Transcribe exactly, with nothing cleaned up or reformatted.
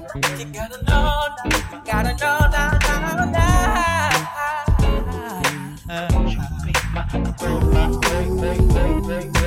You gotta know, you gotta know now, now, now. You make my world my way, way, way, way.